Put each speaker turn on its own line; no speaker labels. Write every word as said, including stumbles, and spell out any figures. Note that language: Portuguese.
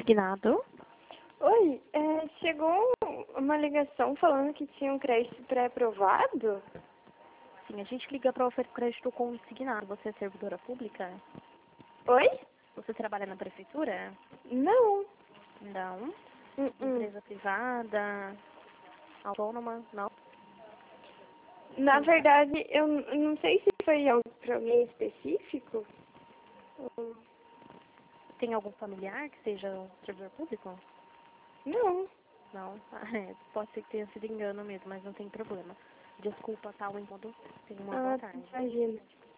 consignado.
Oi, é, chegou uma ligação falando que tinha um crédito pré-aprovado?
Sim, a gente liga para oferecer crédito consignado. Você é servidora pública?
Oi?
Você trabalha na prefeitura?
Não.
Não.
Uh -uh.
Empresa privada? Autônoma? Não.
Na verdade, eu não sei se foi para alguém específico.
Tem algum familiar que seja um servidor público?
Não.
Não. É, pode ser que tenha sido engano mesmo, mas não tem problema. Desculpa, tá? O encontro. Tenha uma boa
Ah,
tarde.
imagina.